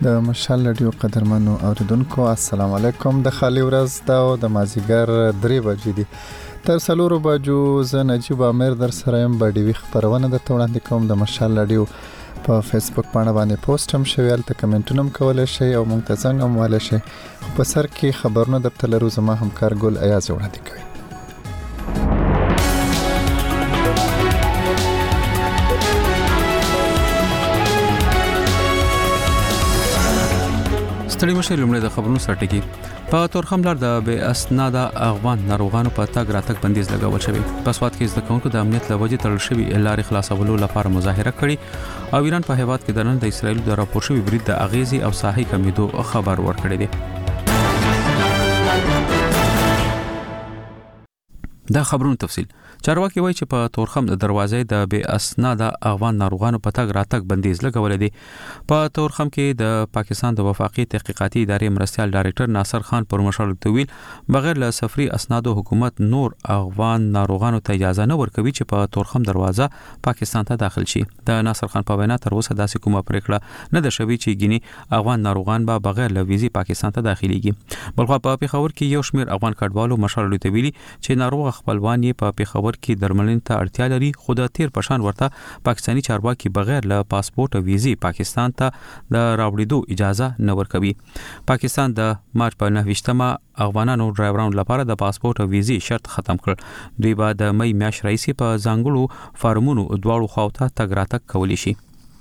د مشال رادیو قدرمنو اوریدونکو السلام علیکم. د خالي ورځ دا او د مازیګر 3 بجې دي. تر 4 بجو زه نجیب امیر در سره يم. باډي خبرونه د وړاندې کوم. د مشال رادیو په فیسبوک باندې باندې پوسټ هم شوی، البته کمنټونه هم کولای شي او مونږ ته څنګه هم والي شي. په سر کې خبرونه د تلرو زما همکار ګل ایاز وړاندې کوي. ستړي مشه لومړی د خبرونو سرټکی. په تورخم لار د بې اسناده افغان ناروغانو په تګ راتګ بندیز لګول شوی. په سواد کې زده کوونکو د امنیت لوجې تړل شوی لارې خلاصولو لپاره مظاهره کړې او ایران په هیواد کې د نن د اسرایل د راپور شوی برید د اغیزي او ساحي کمیدو خبر ورکړی دی. دا خبرونو تفصیل. چارواکي وایي چې په تورخم د دروازې د بې اسناده افغان ناروغانو په تګ راتګ بندیز لګول دي. په تورخم کې د پاکستان د وفاقي تحقیقاتي ادارې مرستيال ډایریکټر ناصر خان پر مشال تویل بغیر له سفري اسنادو حکومت نور افغان ناروغانو ته اجازه نه ورکوي چې په تورخم دروازه پاکستان ته داخل شي. د ناصر خان په وینا تر اوسه داسې کومه پریکړه نه ده شوې چې ګینی افغان ناروغان به بغیر له ویزي پاکستان ته داخليږي. بلخو په پیښور کې یو شمېر افغان کډوالو مشال تویل چې ناروغ خپلوان یې په پیښور کې درملنې ته اړتیا لري، خو د تیر پشان ورته پاکستاني چارواکي بغیر له پاسپورت او ویزي پاکستان ته د راوړېدو اجازه نه ورکوي. پاکستان د مارچ په 9 افغانانو ډرایورانو لپاره د پاسپورت او ویزي شرط ختم کړ. دوی به د مې میاشتې راځي په ځانګړو فارمونو دواړو خواته تګ راتګ کولی شي.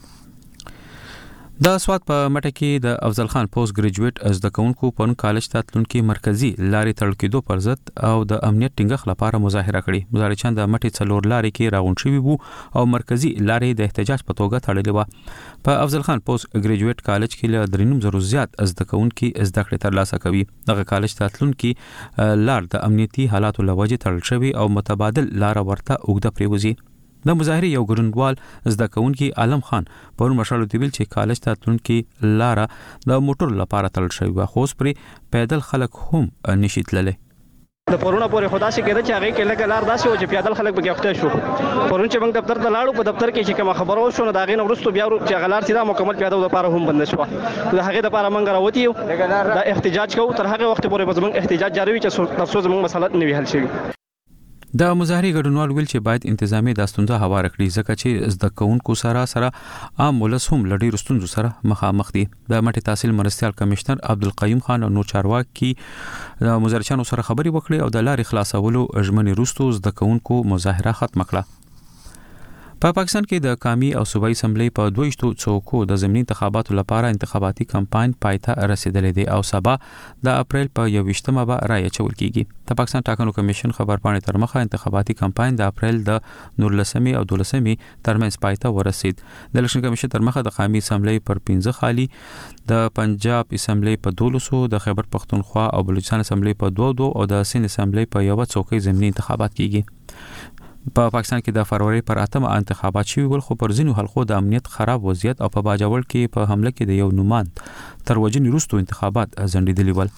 د سواد په مټه کې د افضل خان پوسټ ګریجویټ زده کوونکو په کالج ته تلونکي مرکزی لارې تړل کېدو پر ضد او د امنیت ټینګښت لپاره مظاهره کړې. مظاهرچیان د مټې څلور لارې کې راغونډ شوي وو او مرکزی لارې د احتجاج په توګه تړلې و. په افضل خان پوسټ ګریجویټ کالج کې له 3.5 زیات زده کوونکي زده کړې ترلاسه کوي. دغه کالج ته تلونکي لار د امنیتي حالاتو لوجې تړل شوی او متبادل لار ورته اوږده پریوزي. د مظاهره یو ګډونوال زده کوونکي عالم خان په مشال تویل چې کالج ته تلونکي لار د موټر لپاره تړل شوی و، خو پرې پیدل خلک هم نشي تللی. د پرونه پورې خدا شي کېده چې هغه کې لګ لار داسې و چې پیدل خلک به کېخته شو. پرون چې موږ دفتر ته لاړو، په دفتر کې چې کوم خبرو شو نو دا غین ورستو بیا چې غلار سیده مکمل پیاده د لپاره هم بند شو. د هغه د لپاره موږ راوتی یو دا احتجاج کوو. تر هغه وخت پورې به زموږ احتجاج جاری وي چې تر څو زموږ مسله نه وي حل شي. د مظاهرې ګډونوال ویل چې باید انتظامی د ستونزه هوار کړي ځکه چې زده کوونکو سره عام ولس هم لړۍ رستونزو سره مخامخ دي. د مټې تحصیل مرستيال کمشنر عبدالقیوم خان او نور چارواکي د مظاهرچیانو سره خبري وکړي او د لارې خلاصولو ژمنې وروسته زده کوونکو مظاهره ختم کړه. په پاکستان کې د قومي او صوبایي اسمبلی په 22 څوکو د ضمني انتخاباتو لپاره انتخاباتي کمپاین پایته رسیدلې دی او سبا د اپریل په 21مه به رای اچول کیږي. د پاکستان ټاکنو کمیشن خبرپاڼې تر مخه انتخاباتي کمپاین د اپریل د 19 او 12 ترمنځ پایته ورسید. د الیکشن کمیشن تر مخه د قومي اسمبلی پر 15 خالي، د پنجاب اسمبلی په 1200، د خیبر پختونخوا او بلوچستان اسمبلی په 22 او د سند اسمبلی په 1 څوکۍ ضمني انتخابات کیږي. په پاکستان کې د فروری پر 8 انتخابات شوي ول، خو پر ځینو حلقو د امنیت خراب وضعیت او په باجوړ کې په حمله کې د یو نوماند تر وجنې وروسته انتخابات ځنډېدلي ول.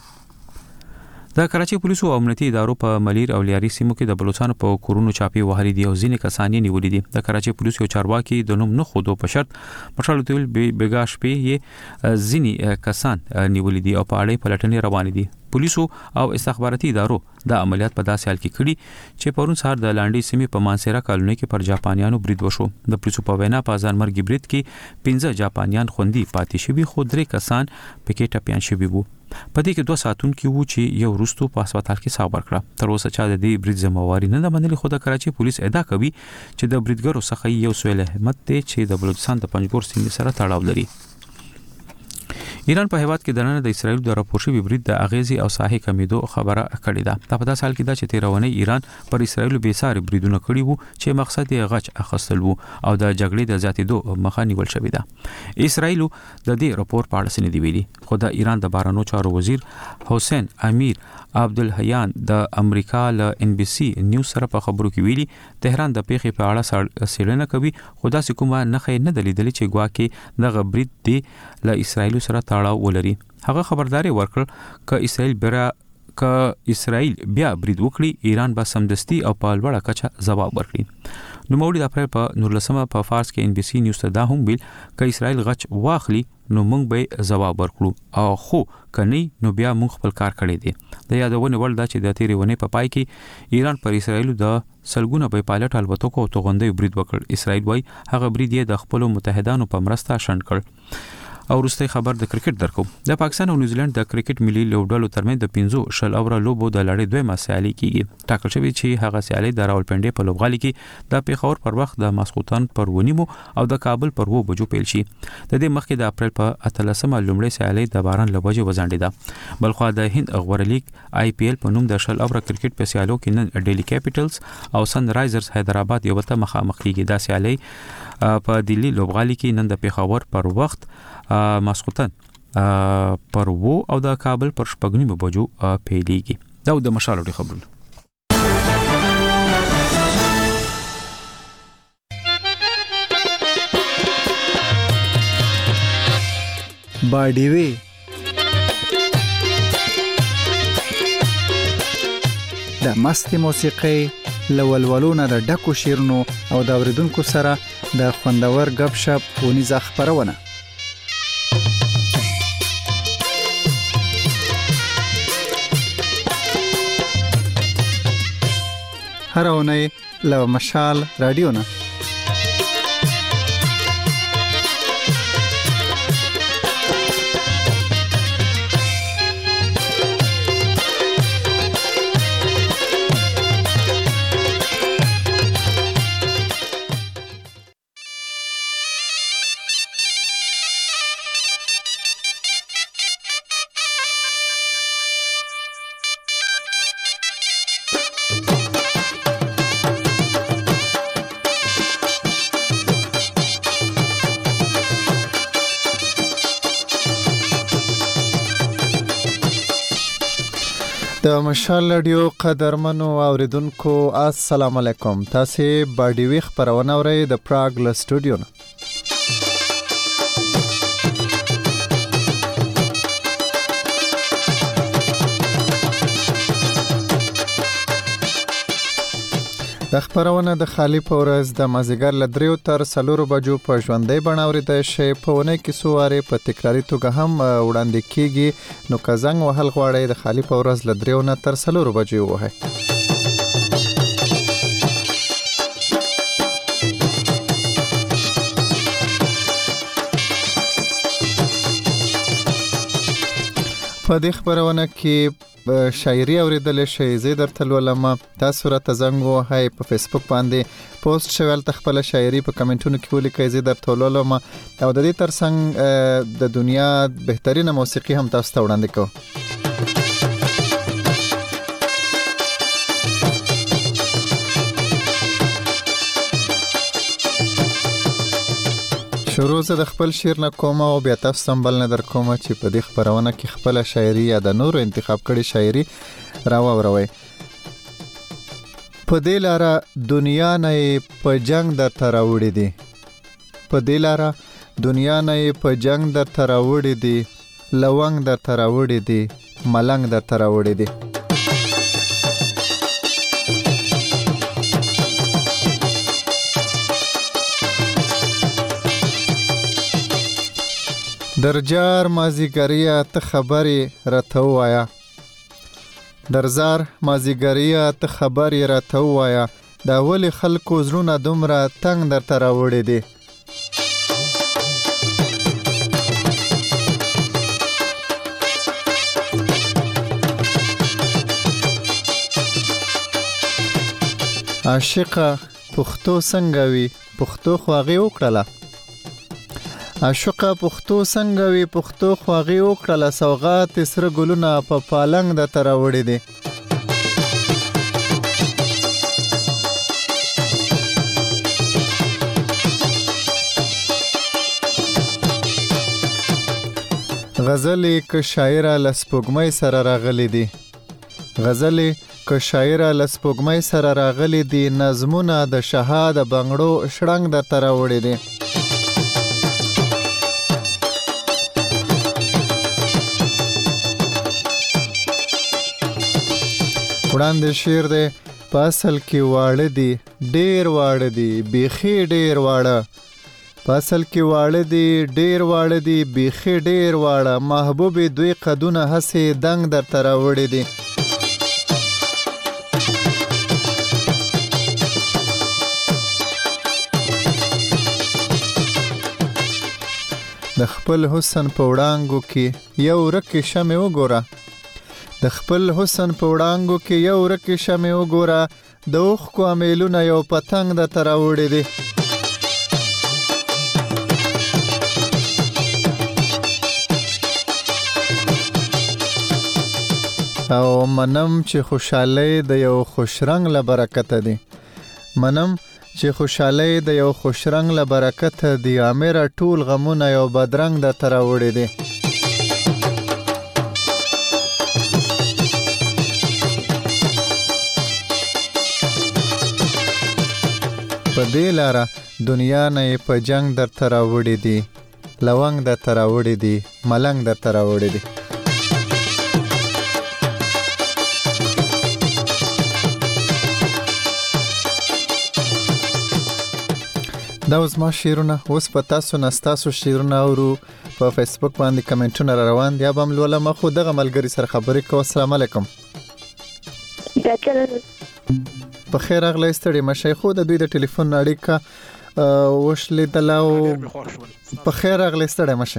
د کراچي پولیسو او امنیتي ادارو په ملیر او لیاري سیمو کې د بلوچستان په کورونو چاپی وهلي دي او ځینې کسان یې نیولي دي. د کراچي پولیسو یو چارواکي د نوم نه خودو په شرط مشال تویل بیګاش په ځینې کسان نیولي دي او په اړه پلټنې روانې دي. پولیسو او استخباراتي ادارو د عملیات په داسې حال کې کړي چې پرون سهار د لاندې سیمې په مانسیرا کالونی کې پر جاپانیانو برید وشو. د پولیسو په وینا په ځانمرګي برید کې 15 جاپانیان خوندي پاتې شوي، خو 3 کسان پکې ټپيان شوي وو. په دې کې 2 ساتونکي وو چې یو وروسته په هسپتال کې ساه ورکړه. تر اوسه چا د دې برید ذمہواری نه منلې، خو د کراچي پولیس ادعا کوي چې د بریدګرو څخه یو سویل احمد دی چې د بلوچستان د پنجګور سیمې سره تړاو لري. ایران په هیواد کې د نن د اسرایل د راپور شوی برید د اغیزي او ساحي کمیدو خبره کړې ده. په داسې حال کې دا چې تیرونی ایران پر اسرایل به ساري بریدونه کړي وو چې مقصد یې غچ اخیستل وو او د جګړې د زیاتېدو مخه نیول شوې ده. اسرایل د دې راپور په اړه سندې ویلي، خو د ایران د بهرنیو چارو وزیر حسین امیر عبدالحیان د امریکا له NBC نیوز سره په خبرو کې ویلي تهران د پیښې په اړه څېړنه کوي، خو داسې کومه نښه نه ده لیدلې چې ګواکې دغه برید دی له اسرایل سره تړاو ولري. هغه خبرداري ورکړ که اسرائیل بیا برید وکړي ایران به سمدستي او په لوړه کچه ځواب ورکړي. نو مولد اپریل په 19 په فارس کې NBC نیوز ته دا هم ویل که اسرائیل غچ واخلي نو موږ به جواب ورکړو او خو کني نو بیا موږ خپل کار کړی دی د یادونه ول دا چې د تیرې ونې په پای کې ایران پر اسرایل د سلګونه به پایلټ الوتکو او توغندې برید وکړ اسرایل وای هغه برید یې د خپل متحدانو په مرسته شنډ کړ او وروستي خبر د کرکټ درکو د پاکستان او نیوزیلند د کرکټ ملي لوبډلو ترمنځ د 15 شل اوره لوبو د لړۍ دویمه سیالي کیږي ټاکل شوی چې هغه سیالي د راولپنډي په لوبغالي کې د پیښور پر وخت د ماسخوتن پر ونیمو او د کابل پر 2 بجو پیل شي د دې مخکې د اپریل په 13مه لومړی سیالي د باران لوبجه وزانډیده بلخو د هند غوړ لیګ آی پی ایل په نوم د شل اوره کرکټ په سیالو کې نن ډیلی کیپټلز او سن رایزرز حیدرآباد یو ته مخامخ کیږي دا سیالي په دلی لوبغالي کې نن د پیښور پر وخت ماسخوتن پر وو او د کابل پر شپږنیمه بجو پیلېږي دا د مشالو خبرونه باډیوي د مست موسیقي لولولونه د ډکو شیرونو او د اوریدونکو سره د خوندور غب شپ ونیزه خبرونه هر اونۍ له مشال رادیو نه د مشال رادیو قدرمنو اوریدونکو السلام علیکم تاسو باډیوي خبرونه اورئ د پراګ له سټوډیو نه د خبرونه د خالی پورز د مازیګر ل 3 تر 4 بجو په ژوندۍ بڼاوري د شی په ونه کې سواره په تکراری توګه هم وړاندې کیږي نو کزنګ وهل غواړي د خالی پورز ل 3 تر 4 بجو وه په دې خبرونه کې شاعري اوریدل شي زه درته ولما تاسو را تزنګ وهاي په فیسبوک باندې پوسټ شول تخپل شاعري په کمنټونو کې ولیکئ زه درته ولما او د دې ترڅنګ د دنیا بهترینه موسیقي هم تاسو ته وړاندې کوم شروع زه د خپل شعر نه کوم او بیا تاسو سمبل نه در کوم چې په دې خبرونه کې خپل شاعري یا د نورو انتخاب کړي شاعري راووروي په دې لاره دنیا نه په جنگ در تراوړې دي په دې لاره دنیا نه په جنگ در تراوړې دي لونګ در تراوړې دي ملنګ در تراوړې دي درجار مازیګریا ته خبري راته وایا درزار مازیګریا ته خبري راته وایا دا ولي خلکو زړونه دومره تنگ در تراوړې دي عاشقه پښتو څنګه وي پښتو خواږه وکړه عاشقه پښتو څنګه وي پښتو خواږه وکړه سوغات سره ګلونه په پالنګ د تراوړې دي غزلې ک شاعره لسپوږمۍ سره راغلي دي غزلې ک شاعره لسپوږمۍ سره راغلي دي نظمونه د شهاده بنگړو شړنګ د تراوړې دي وړاندې شعر دی په اصل کې واړه دي ډیر واړه دي بیخي ډیر واړه په اصل کې واړه دي ډیر واړه دي بیخي ډیر واړه محبوبې دوی قدونه هسې دنګ درته راوړي دي د خپل حسن په وړانګو کې یو ورکې شمع وګوره د خپل حسن په وړانګو کې یو ورکې شمع وګوره د اوښکو امیلونه یو پتنګ درته راوړي دي او منم چې خوشحالي د یو خوشرنګ له برکته دي منم چې خوشحالي د یو خوشرنګ له برکته دی امیر ټول غمونه یو بدرنګ د تراوړي دي په دې لاره دنیا نه په جنگ در تراوړي دي لونګ د تراوړي دي ملنګ د تراوړي دي دا اوس ما شیرونه اوس په تاسو نستاسو شیرونه اورو په فیسبوک باندې کمنټونه را روان دي اب هم لولم خو دغه ملګری سره خبرې کوم السلام علیکم په خیر اغلی ستړي مشه خو د دوی د ټلیفون اړیکه وشلې دلاو په خیر اغلی ستړي مشه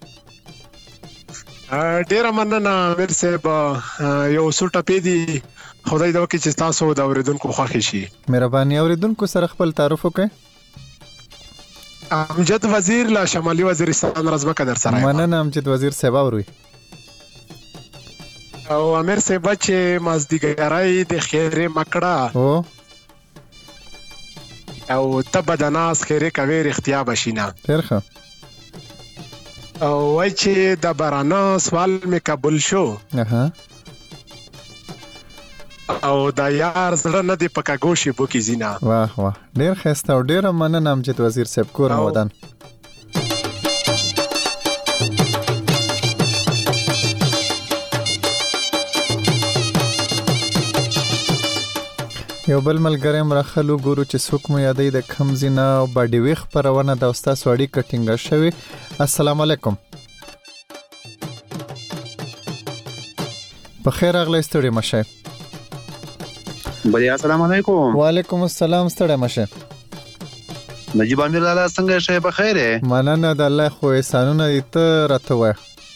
ډیر مننه امیر صاحب یو څو ټپې دي خدای دا وکړي چې تاسو د اوریدونکو خوښ شي مهرباني اوریدونکو سره خپل تعارف وکړئ امجد وزیر لا شمالي وزیرستان رزمکه در سره مننه امجد وزیر صاحب اوروي او امیر صاحب چې مازدیګرای د خیره مکړه او تب د ناس خیره کوي اختیار بشینه ترخه او وای چې د بارانا سوال می قبول شو او دا یار زړه نه دی پکا ګوشي بوکي زینا واه واه ډیر خسته او ډیر مننه امجد وزیر صاحب کور ودان یو بل ملګری مرخلو ګورو چې څوک مو یادې د کم زینا او باډي ویخ پرونه د استاد سوړی کټینګ شوی السلام علیکم په خیر اغلی ستړي مشه بلیا السلام علیکم وعلیکم السلام ستړي مشه نجیب امیر لاله څنګه شه په خیره مننه د الله خو احسانونه ته راته وای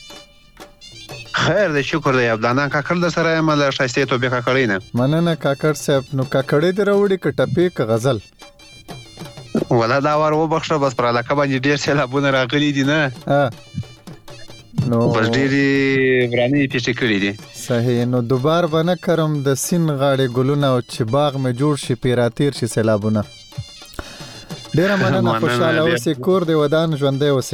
خیر دې شکر دی عبدانا کاکړ د سره مله شایسته ته به کاکړینه مننه کاکړ صاحب نو کاکړې دی راوړي کټپی ک غزل ولا دا ور و بخښه بس پر علاقه باندې ډیر سیلابونه راغلي دي نه نو بس ډیری ورانی پیښې کړې دي صحیح نو دوبار بنه کرم د سین غاړې ګلونه او چې باغ مې جوړ شي پیراتیر شي سیلابونه ډیر مننه خوشاله اوسې کور دی ودان ژوندې اوسې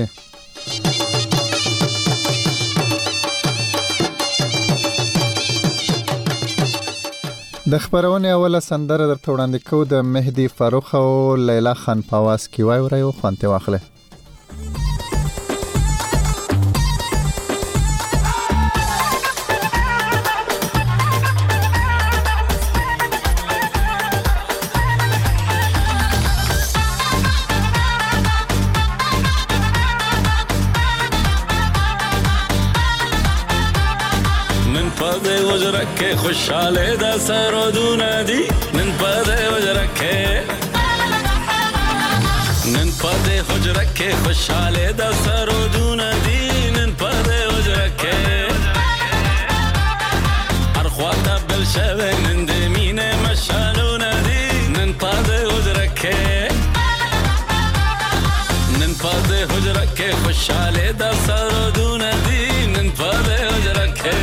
د خبرونه اوله سندره درته وړاندې کوو د مهدي فاروق او لیلا خان په आवाज کې وای ورایو خوانته واخله خوشاله د سرودونه دي نن په دې وجره کې خوشاله د سرودونه دي نن په دې وجره کې هر خواته بل شوه نن د مینه مشالونه دي نن په دې وجره کې خوشاله د سرودونه دي نن په دې وجره کې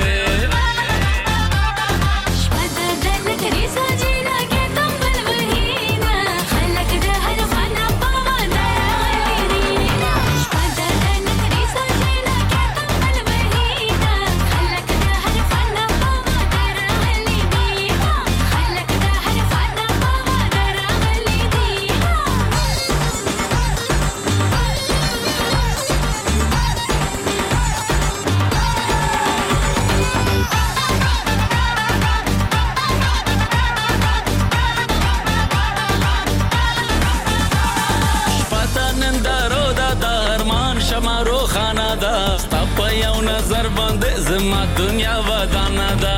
نظر باندې زما دنیا ودانه ده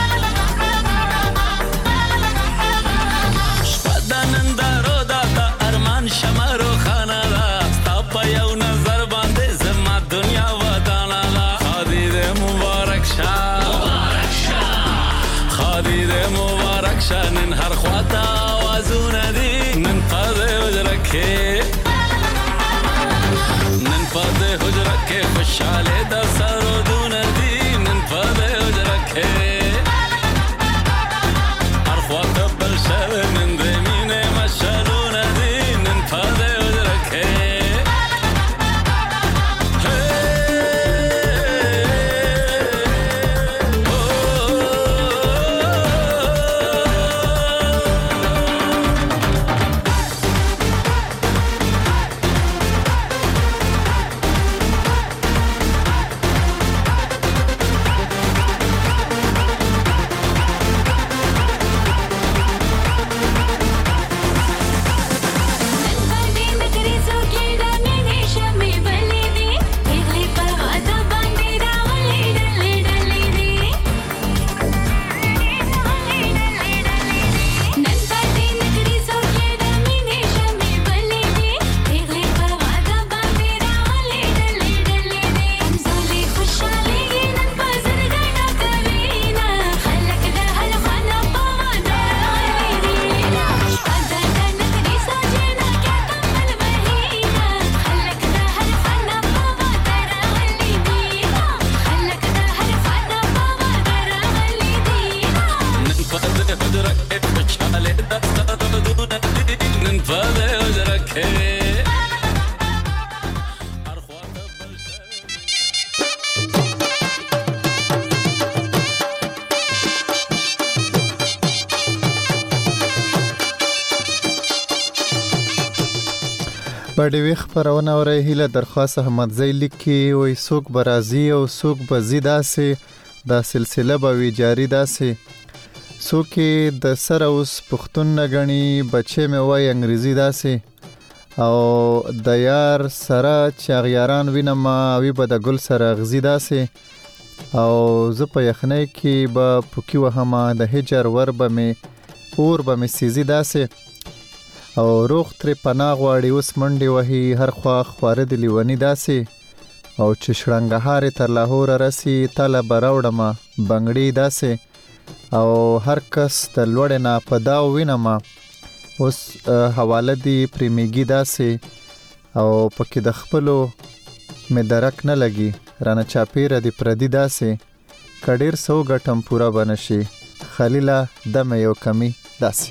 شپه د نندارو دا د ارمان شمه روښانه ده ستا په یو نظر باندې زما دنیا ودانه ده خادي دې مبارک شه خادي دې مبارک شه نن هر خواته آوازونه دي نن په دې حجره کې نن په دې حجره کې خوشحالي د سرودونه دي نن په دې حجره کې هر خواته بل شوی نن د مینې مشعلونه دي نن په دې حجره کې بډې ویخ خپرونه اورئ هیله درخواست احمدزی لیکي وایي څوک به راځي او څوک به ځي داسې دا سلسله به وي جاري داسې څوک یې د سره اوس پښتون نه ګڼي بچی مې وایي انګریزي داسې او د یار سره چې اغیاران وینم وي به د ګل سره اغزي داسې او زه په یخنۍ کې به پوکي وهم د هجر ور به مې اور به مې سیزي داسې او روغ ترې پناه غواړي اوس منډې وهي هر خوا خواره د لیوني داسې او چې شړنګهارې تر لاهوره رسي تله به راوړمه بنګړي داسې او هر کس د لوړې نه په داو وینم اوس حواله دي پریمیږي داسې او پکې د خپلو مې درک نه لګي رانه چاپیره دي پردي داسې که ډېر څه وګټم پوره به نشي خلیله دمه یو کمی داسې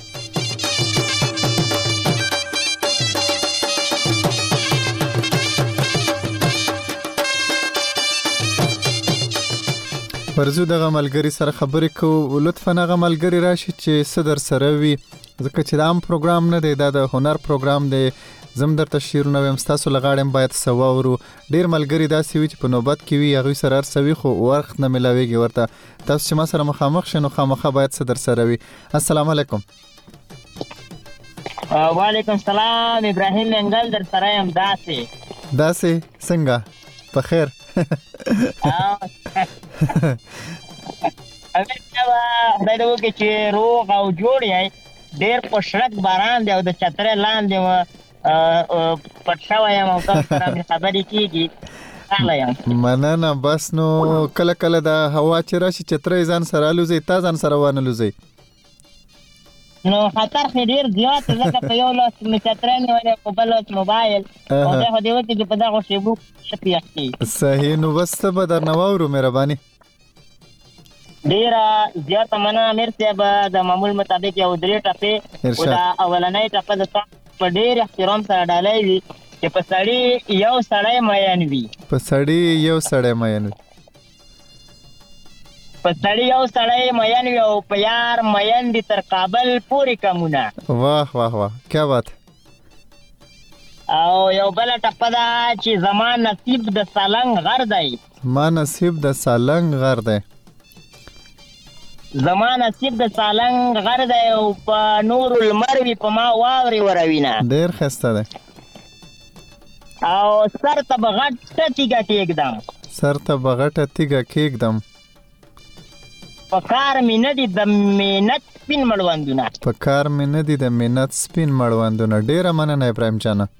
ورزو دغه ملګری سره خبرې کوو لطفاً هغه ملګری راشي چې څه در سره وي ځکه چې دا عام پروګرام نه دی دا د هنر پروګرام دی زم درته شعرونه ویم ستاسو له غاړې هم باید څه واورو ډېر ملګري داسې وي چې په نوبت کې وي هغوی سره هر څه وي خو وخت نه میلاویږي ورته تاسو چې ما سره مخامخ شئ نو خامخا باید څه در سره وي السلام علیکم وعلیکم السلام ابراهیم منګل در سره یم داسې څنګه په خیر خدای دې وکړي چې روغ او جوړ یې ډېر په شړک باران دی او د چترۍ لاندې پټ شوی یم او تاسو سره مې خبرې کېږي مننه بس نو کله کله د هوا چې راشي چترۍ ځان سره الوځئ تا ځان سره وانه الوځئ نو خطر خو ډېر زیات ځکه په یو لاس مې چترۍ نیولې په بل لاس موبایل او خدای خو دې وکړي چې په دغو شېبو ښه پېښ کړي صحیح نو بس څه به درنه واورو مهرباني ډېره زیاته مننه امیر صاحب د معمول مطابق یو 3 ټپې او دا اولنۍ ټپه د تا په ډېر احترام سره ډالۍ وي چې په سړي یو سړی مین وي په سړي یو سړی مین وي په سړي یو سړی مین وي او په یار مین دي تر کابل پورې کمونه واه واه واه کیا بات او یو بله ټپه ده چې زما نصیب د سالنګ غر دی ما نصیب د سالنګ غر دی زما نصیب د سالنګ غر دی او په نور المر وي په ما واورې وروینه ډېر ښایسته دی او سر ته به غټ ټټي ګټې ږدم سر ته بغټه تیګه کېږدم په کار مې نه دي د مینت سپین مړوندونه په کار مې نه دي د مینت سپین مړوندونه. ډیره مننه ابراهیم جانه.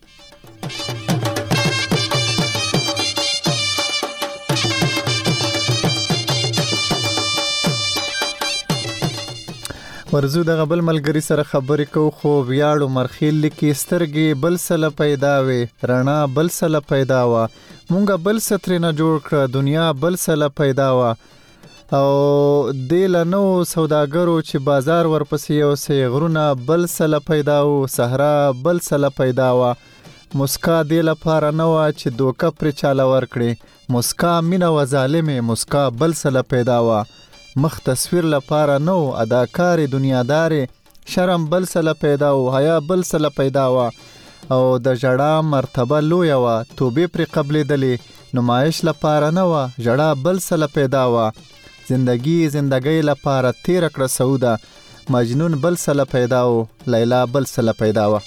ورزو دغه بل ملګری سره خبرې کوو خو ویاړو مرخیل لیکي سترګې بل سله پیدا وې رڼا بل سله پیدا وه مونږه بل سترې نه جوړ کړه دنیا بل سله پیدا وه او دې له نو سوداګرو چې بازار ورپسې یو سې غرونه بل سله پیدا و صحرا بل سله پیدا وه مسکا دې لپاره نه وه چې دوکه پرې چاله ورکړي مسکا مینه و ظالمې مسکا بل سله پیدا وه مخ تصویر لپاره نو اداکار دنیادار شرم بل سله پیدا و حیا بل سله پیدا و او د جړه مرتبه لوی و توبې پر قبلېدلې نمایش لپاره نه و جړه بل سله پیدا و زندگی لپاره تیر کړه سودا مجنون بل سله پیدا و لیلا بل سله پیدا و.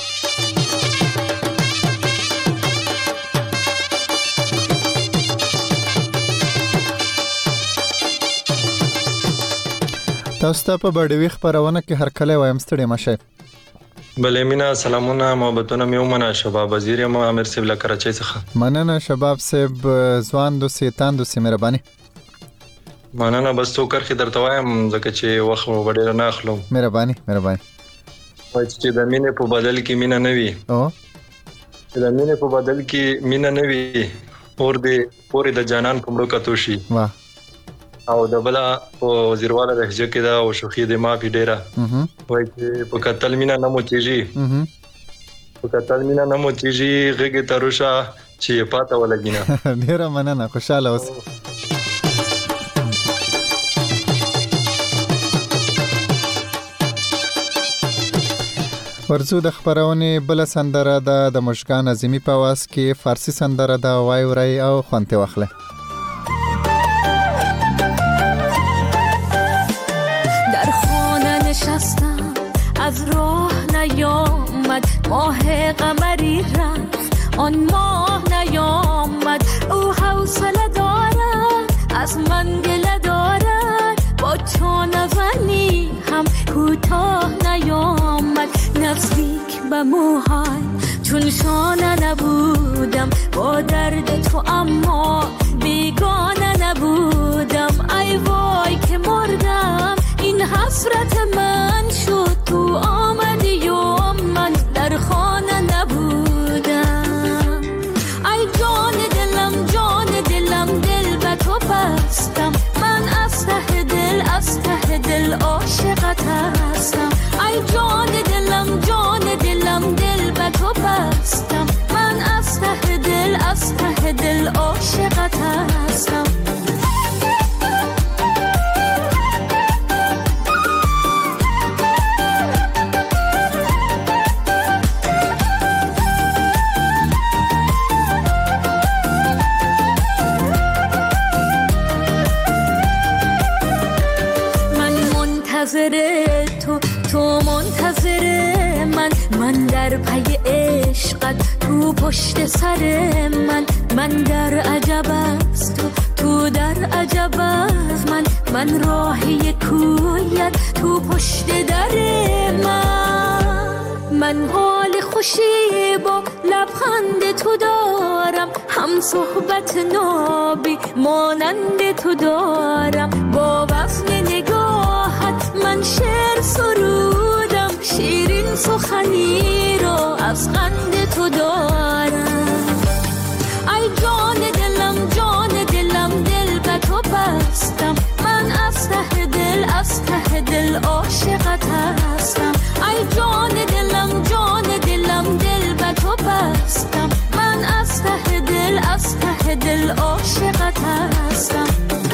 تاسو ته په بډوي خبرونه کې هر کله وایم ستړي مشه. بلې مینا سلامونه محبتونه مې ومنه شباب وزیر یم امیر صاحب له کراچۍ څخه. مننه شباب صاحب ځوان دو سیتان دو مهرباني. مننه بس تو کرخي درته وایم ځکه چې وخت مو ډېر نه اخلم. مهرباني وای چې د مینې په بدل کې مینا نه وي او چې د مینې په بدل کې مینا نه وي اور دې پورې د جانان په مړو کتو شي واه او د بلا وزیرواله لهجه کې دا او شوخي د مافي ډیره وای چې په قتل مینا نه موچیږي په قتل مینا نه موچیږي غږی تروشا چې پاته ولګینا. ډیره مننه خوشاله اوس. ورزو د خبرونه بل سندره د مشکان عظیمی په واس کې فارسی سندره دا وای ورای او خوانته واخله. از راه نیامد ماه قمری رفت آن ماه نیامد او حوصله دارد از من دل دارد با تو نزنی هم کوتاه نیامد نزدیک به موهای چون شانه نبودم با درد تو اما بیگانه نبودم ای وای که مردم این حسرت من شد تو آمدی و من در خانه نبودم ای جان دلم دل به تو بستم من از ته دل عاشقت هستم ای جان دلم دل به تو بستم من از ته دل عاشقت هستم. تو منتظر من در پی عشقت تو پشت سر من در عجب است تو در عجب است من راهی کویت تو پشت در من حال خوشی با لبخند تو دارم هم صحبت نابی مانند تو دارم با وزن نگاهت من شعر سرودم شیرین سخنی رو از قند تو دارم ای جان دلم دل به تو بستم من از ته دل عاشقت هستم ای جان دلم دل به تو بستم من از ته دل عاشقت هستم.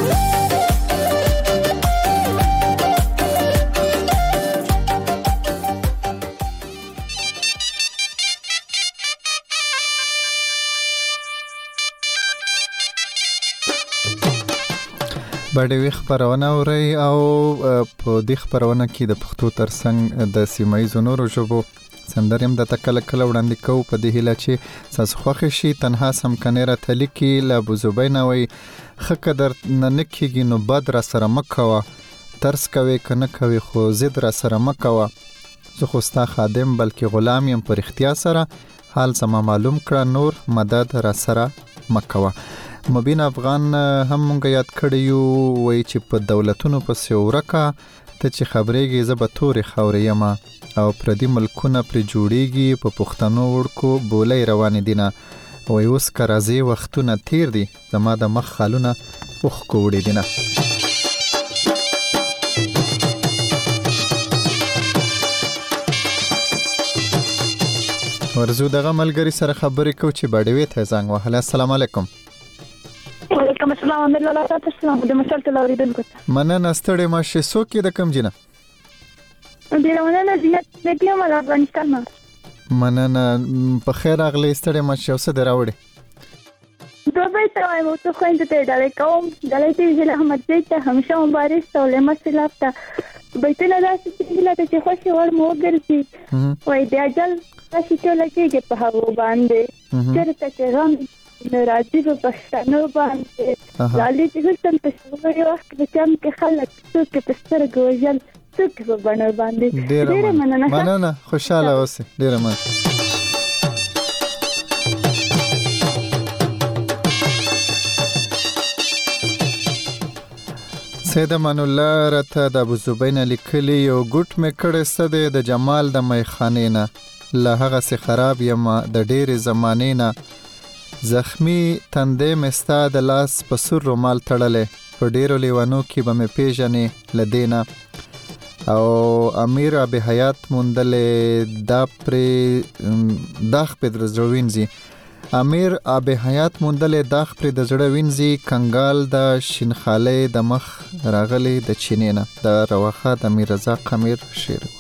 بډوي خبرونه اوري او په دې خبرونه کې د پښتو ترڅنګ د سیمایي زونورو ژبو سندریم د تکل کله وړاندې کو په دې هیله چې تاسو خوښ شي. تنها سم کنيره تلیکی لا بوزوبینا وي خکه در نه کیږي نو بد را سره مکوا ترس کوي کنه کوي خو زید را سره مکوا زه خو ستا خادم بلکې غلام یم پر اختیار سره حال سم معلوم کړه نور مدد را سره مکوا. مبین افغان هم مونږ یاد کړیو وای چې په دولتونو پسې ورکا ته چې خبرېږي زه به تورې خاورې یم او پردي ملکونه پر جوړیږي په پښتنو ورکو بولې روان دي نه وای اوس کرازي وختونه تیر دي زما د مخ خالونه وخ کوړې دي نه. ورزو دغه ملګری سره خبرې کو چې باډوي ته زنګ وهله. السلام علیکم. وعلیکم السلام امیر الله تعالی السلام د مسلسل اوریدونکو مننه ستړي ماشه سو کې د کم جنه ډیر مننه زیات دې مال افغانستان ما مننه په خیر اغلی ستړي ماشه اوسه دراوړي دوبه ته وایم ته خو انت ته ډالې کوم ډالې چې له احمد دې ته همیشه مبارک ته له مسلاب ته بیتونه داسې چې له ته خوشي ور مو ګرځي وای د اجل تاسو ته لکه په هغه باندې چیرته چې غم ناراضي په پښتنو باندې لالي چې څنګه په یو وخت کې چم کې خلک څوک په سترګو وژل څوک په باندې باندې ډیر مننه خوشاله اوسه ډیر مننه. سید امان الله راته د ابو زبین لیکلی یو ګټ مې کړه ست د جمال د میخانې نه له هغه سي خراب یم د ډېر زمانې نه زخمی تندې مستا د لاس په سر رومال تړلې په ډېرو لیوانو کې به مې پیژنې لدینا او امیر اب حیات مندلې دا پر داخ په درځوینځي امیر اب حیات مندلې داخ پر د زړه وینځي کنګال د شینخاله د مخ راغلي د چینینا د رواخه د امیر رضا قمیر شعر.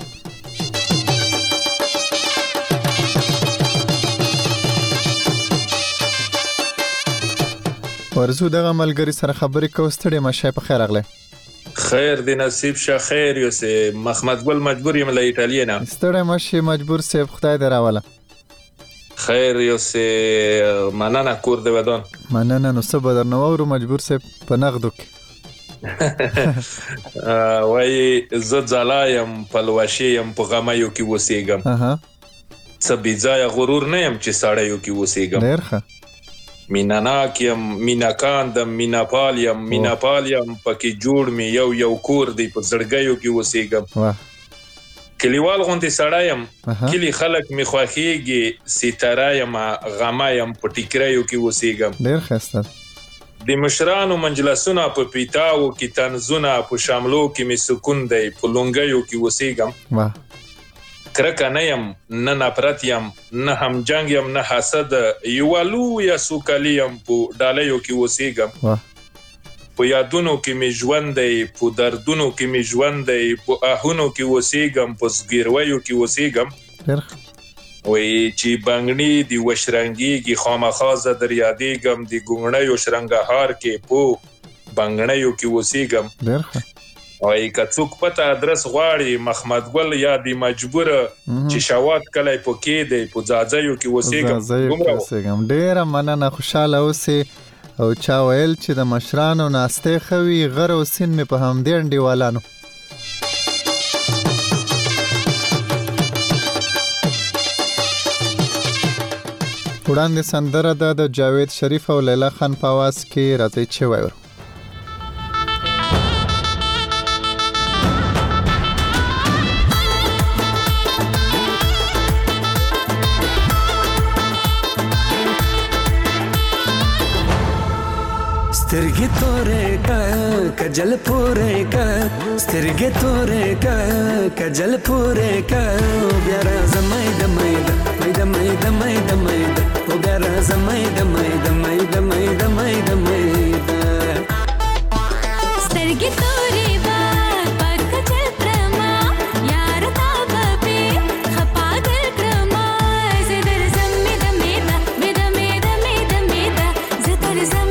ورزو دغه ملګری سره خبرې کو ستړي مشه په خیر اغله. خیر دی نصیب شه خیر یو سه محمد ګل مجبور یم له ایتالیا نه ستړي مشه مجبور سه خدای دراواله خیر یو سه مننه کور دی ودان مننه نو سبا در نو ورو مجبور سه په نغدو کې وای زه زلایم په لواشیم په غمایو کې وسېګم سبيځای غرور نه يم چې ساړیو کې وسېګم ډېر ښه میناناک یم میناکاندم میناپالیم پکې جوړ می یو کور دی په زړګیو کې وسېګم کلیوال غونډې سړایم کلی خلک می خوخیږي ستارایم غمایم په ټیکرایو کې وسېګم ډېر ښه د مشرانو منجلسونه په پیتاو کې تنزونه په شاملو کې می سکون دی په لونګیو کې وسېګم واه کرکه نه یم نه نفرت یم نه هم جنگ یم نه حسد یوالو یا سوکالی یم په ډالیو کې وسېګم په یادونو کې می ژوند دی په دردونو کې می ژوند دی په آهونو کې وسېګم په زګیرویو کې وسېګم وای چې بنګړي دی وشرنګيږي خامخا ز دریادېګم دی ګونګړیو شرنګهار کې په بنګړیو کې وسېګم ډېر ښه وای کڅوک پته ادرس غواړي محمد ګل یا دی مجبور چې شوات کله پکې دی په ځاځیو کې وسېګم ډېر مننه خوشاله اوسې او چا ویل چې د مشرانو ناشته خوي غر او سین مې په هم دې انډیوالانو وړاندې سندره د جاوید شریف او لیلا خان په आवाज کې راځي چې وایو سترګې تورې کا کجل پورې کا سترګې تورې کا کجل پورې کا بیا راځم د او بیا راځم سترګې تورې با پر کجل پرما یار تا به خپا در کرما زه درځم زه درځم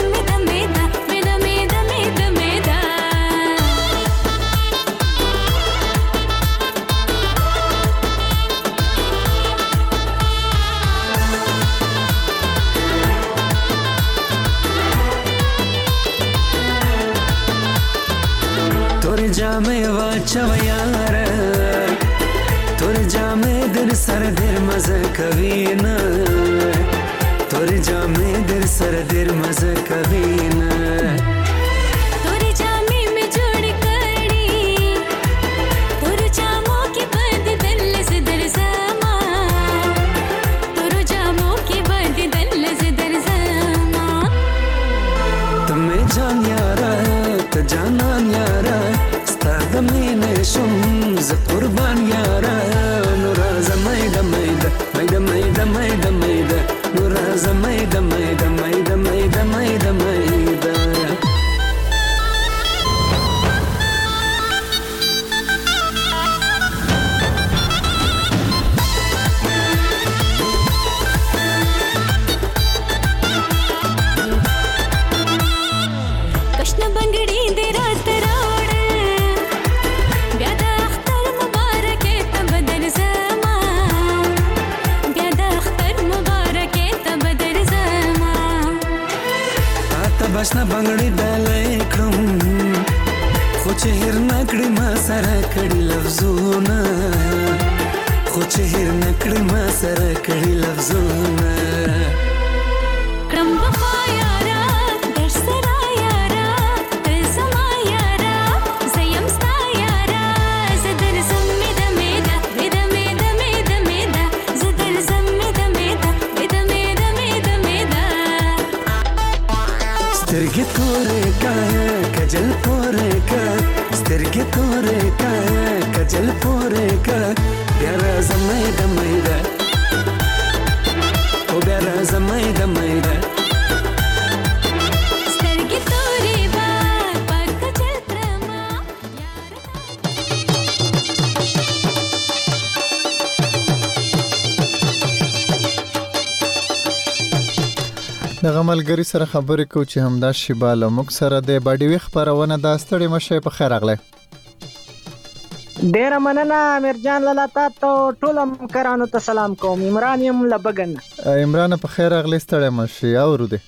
جامې واچو یار تور جامې در سر در مزه کوي نه تور جامې در سر در مزه کوي نه तोर जामे में जोड़ कड़ी तोर जामों के बंद दल से दर समा तोर जामों के बंद दल से दर समा तुम्हें जान यारा त जानन यारा ستاد مینه شم ز قربان یارا نور زمید مید مید مید مید مید نور زمید مید مید مید مید مید कष्ण बंगड़ी दे रात रावण ब्यादा अख्तर मुबारक तब दर समा ब्यादा अख्तर मुबारक तब दर समा تا بشنا بنگړی دلې کړم خو چې هر نکړې ما سره کړي لفظونه خو چې هر نکړې ما سره کړي لفظونه क्रम वफा यारा दर सरा यारा दर समा यारा सयम स्ता यारा जदर सम्मिद मेदा वेद मेद मेद मेदा जदर सम्मिद मेदा वेद मेद मेद मेदा سترګې تورې کا کجل پورې کا سترګې تورې کا کجل پورې کا بیا راځه مېده مېده او بیا راځه مېده مېده سترګې تورې با پاک چل ترما دغه ملګری سره خبرې کو چې همدا شیبا له موږ سره د باډي وی خبرونه دا ستړي مشه په خیر اغله ډیر مننه امرجان لالا تاسو ټول کرانو ته سلام کوم عمران یم لبګن عمران په خیر اغله ستړي مشه اورو دې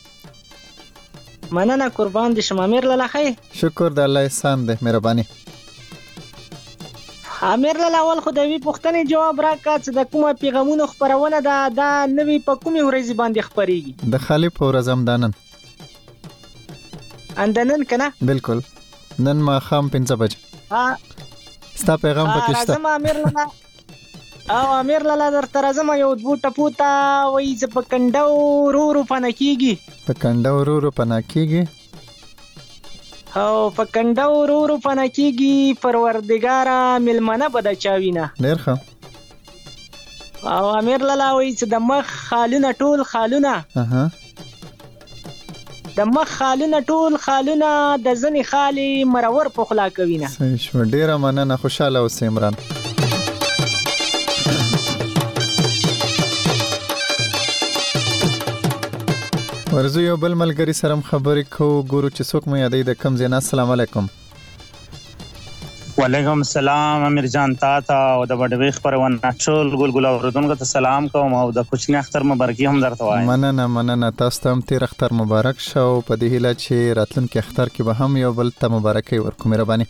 مننه قربان دي شم امیر لالا خی شکر د الله احسان دې مهرباني امیر لالا اول خو د وی پښتنې جواب راکړه چې د کومه پیغامونو خبرونه دا نوې په کومه ورځ باندې خبريږي د خالف او رمضانن اندنن کنه بالکل نن ما خام 5 بجې ها ستا پیغام پکې شته امیر لالا او امیر لالا درته راځم یو بوټه پوتا وای ز پکندو رو پنکیږي پکندو رو پنکیږي او پکندو رو پنکیږي پروردګارا ملمنه بد چاوینه ډیر ښه او امیر لالا وای چې د مخ خالونه ټول خالونه اها د مخ خالونه ټول خالونه د ځنې خالي مرور په خلا کوینه صحیح شو ډیره مننه خوشاله اوسې عمران ورزو یو بل ملګری سره خبرې کو ګورو چې څوک مې یادې د کم زینا السلام علیکم وعلیکم السلام امیر جان تا او د بډوي خبرونه ټول ګل اوردونکو ته سلام کوم او د کوچنی اختر مبارکي هم درته وایم مننه تاسو ته هم تیر اختر مبارک شو په دې هیله چې راتلونکي اختر کې به هم یو بل ته مبارکي ورکو مهرباني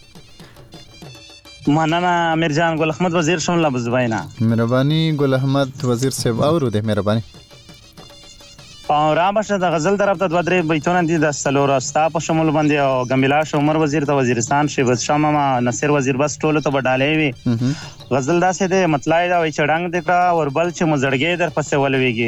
مننه امیر جان ګل احمد وزیر شمله بزباینا مهرباني ګل احمد وزیر صاحب اورو دې مهرباني او را بشه د غزل طرف ته 2-3 بیتونه دي د سلور استا په شمول باندې او ګملاش عمر وزیر ته وزیرستان شیبت شمما نصر وزیر بس ټولو ته وډالې وي غزل داسې د مطلع دا وي چړنګ د کا وربل چې مزړګې در پسې ولويږي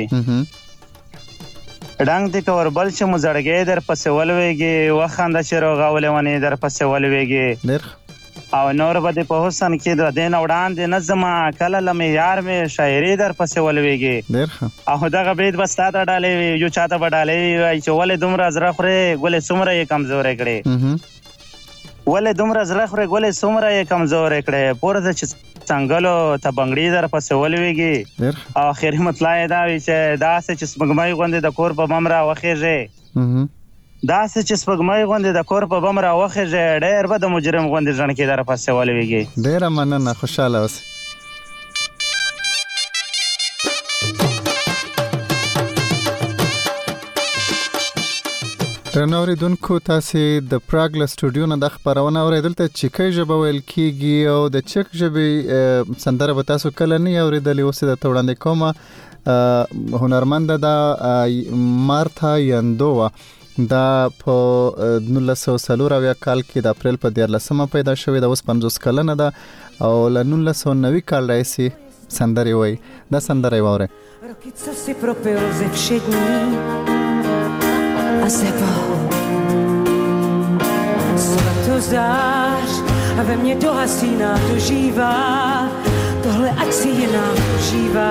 ډنګ د کا وربل چې مزړګې در پسې ولويږي وخند چې روغاولې ونی در پسې ولويږي او نور بده په حسن کې د دین وړاندې نظم کله لمه یار می شاعري در پسې ولويږي او دغه بیت بس تا ډالې یو چاته وډالې چې ولې دومره زړه خوري ګولې څومره یې کمزورې کړې ولې دومره زړه خوري ګولې څومره یې کمزورې کړې پورته چې څنګهلو ته بنگړي در پسې ولويږي او اخر مطلع دا وی چې دا چې سپګمای غوندې د کور په بمرا وخېږي دا چې سپګمای غوندې د کور په بمرا وخېږي ډېر به د مجرم غوندې ځان کې در پسې ولويږي ډېر مننه خوشاله اوسئ رنوریدونکو تاسو د پراګ له سټوډیو نه د خبرونه اوریدل ته چیکي ژبه ویل کیږي او د چک ژبې سندره به تاسو کله نه اوریدلې اوس د توړاندې کومه هنرمند د مارتا یندووا دا په 1940 کال کې د اپریل په 14 پیدا شوې د اوس 50 کلنه ده او ل 1990 کال راځي سندره وای دا سندره واره Roky, co si propil ze všední a sebou. Svatozář a ve mně dohasíná dožívá, tohle ať si jinam užívá.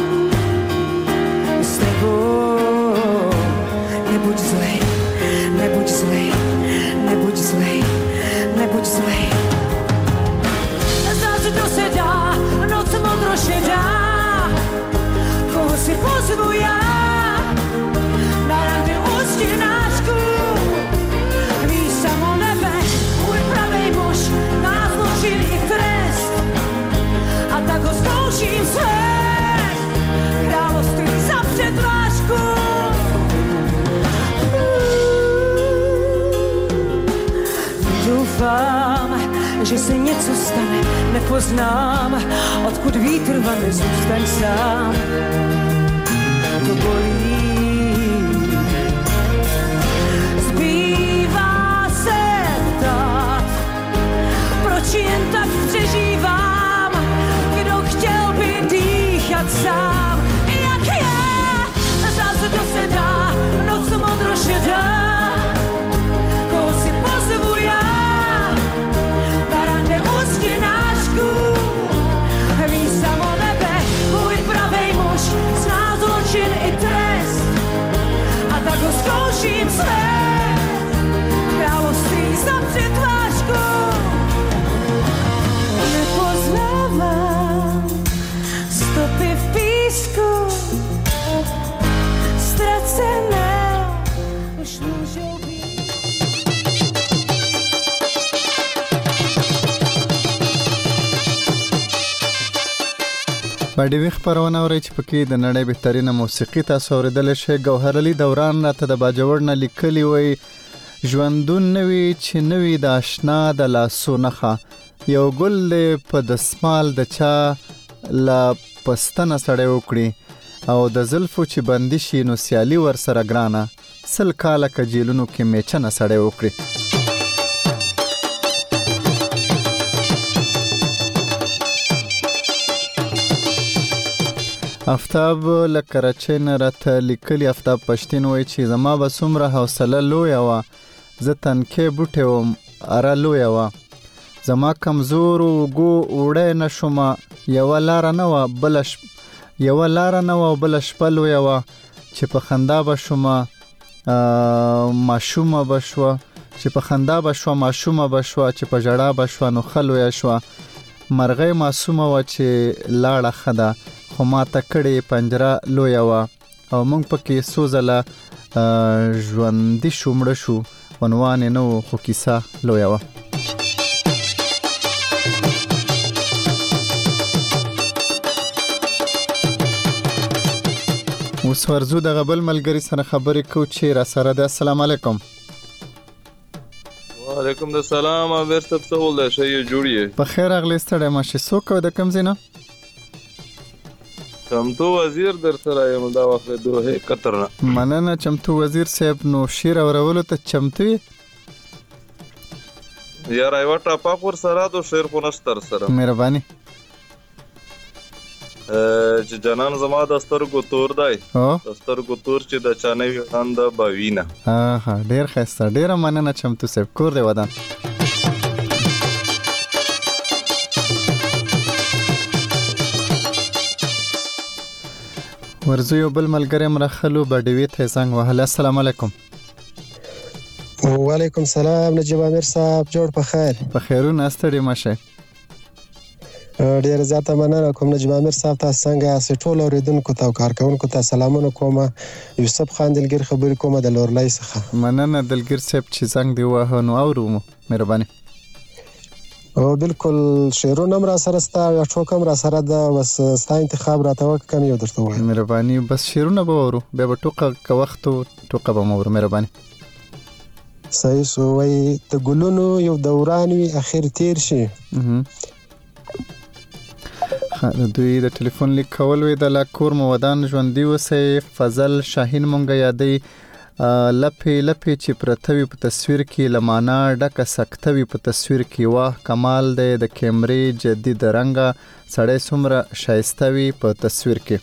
S tebou nebuď zlej, nebuď zlej, nebuď zlej, nebuď zlej. Zas kdo se dá, noc modrošedá, koho si pozvu já na rande u stěnáčku. Víš samo nebe, můj pravej muž, nás zločil i trest a tak ho zkouším svést, království za předvážku. Doufám, že se něco stane, nepoznám, odkud vítr vane, zůstaň sám. To bolí. Zbývá se ptát, proč jen tak přežívám, kdo chtěl by dýchat sám. Jak je, zase kdo se dá, noc modrošedá, koho si pozvu já na rande u stěnáčku. Víš samo nebe, můj pravej muž, zná zločin i trest a tak ho zkouším svést, království za přetvářku. Nepoznávám stopy v písku, ztracené už můžou být. باډي خبرونه اوري چې پکې د نړۍ بهترینه موسیقي تاسو اوریدل شي. ګوهر علي دوران راته د باجوړ نه لیکلی وي ژوندون نوي چې نوي د آشنا د لاسو نخا یو ګل په دسمال د چا لا پستنه سړې وکړي او د زلفو چې بندي شي نو سیالي ور سره ګرانه سل کاله کجیلونو کې میچنه سړې وکړي. افتاب لکراچۍ نه راته لیکلی افتاب پښتين وای چې زما به څومره حوصله لوی و زه تنکې بوټه وم اره لوی و زما کمزور وګو وړه نشم یو لار نه و بلش یو لار نه و بلش پلوی و چې په خندا بشم ماشومه بشو چې په خندا بشو ماشومه بشو چې په جړه بشو نو خلوی شو مرغې معصومه و چې لاړه خدا خو ما ته کړې پنجره لوی و او موږ پکې سوزله ژوندې شومړه شو عنوان نو خو کیسه لوی و. اوس ورزو د غبل ملګری سره خبرې کو چې را سره ده. السلام علیکم. وعلیکم السلام. امیر صاحب څه ول شي جوړیه په خیر اغلی ستړی ماشه سو کو د کم زینه چمتو وزیر در سره یم دا وخت دوه قطر نه مننه چمتو وزیر صاحب نو شیر اورولو ته چمتو یا رايوټا پاپور سره دو شیر په نشتر سره مهرباني چې جنان زما د سترګو تور دی د سترګو تور چې د چانه ویاند باوینه ها ډیر خسته ډیر مننه چمتو صاحب کور دی ودان. ورزو یو بل ملګری مرخلو باډوي ته څنګه وهله. السلام علیکم. وعلیکم السلام نجیب امیر صاحب جوړ په خیر. په خیرونه استړی ماشه. ډیر زیاته مننه کوم نجیب امیر صاحب تاسو څنګه ټول اوریدونکو ته کارکونکو ته سلامونه کوم. یوسف خان دلګر خبرې کوم د لورلای څخه. مننه دلګر صاحب چې څنګه دی وه نو اورو مهرباني. او بالکل شیرونه را سره ستا یا ټوکم را سره دا بس ستا انتخاب راته وکم یو درته وایم. مهرباني بس شیرونه به ورو به ټوکه که وخت ټوکه به مور مهرباني. صحیح سو وای د ګلونو یو دوران وي اخر تیر شي. دوی د ټلیفون لیک کول وی د لاکور مو ودان ژوندۍ وسه فضل شاهین مونږه یادې لپې لپې چې پرتوي په تصویر کې لمانه ډکه سکتوي په تصویر کې واه کمال دی د کیمرې جدید رنګه سړی څومره شایسته وي په تصویر کې.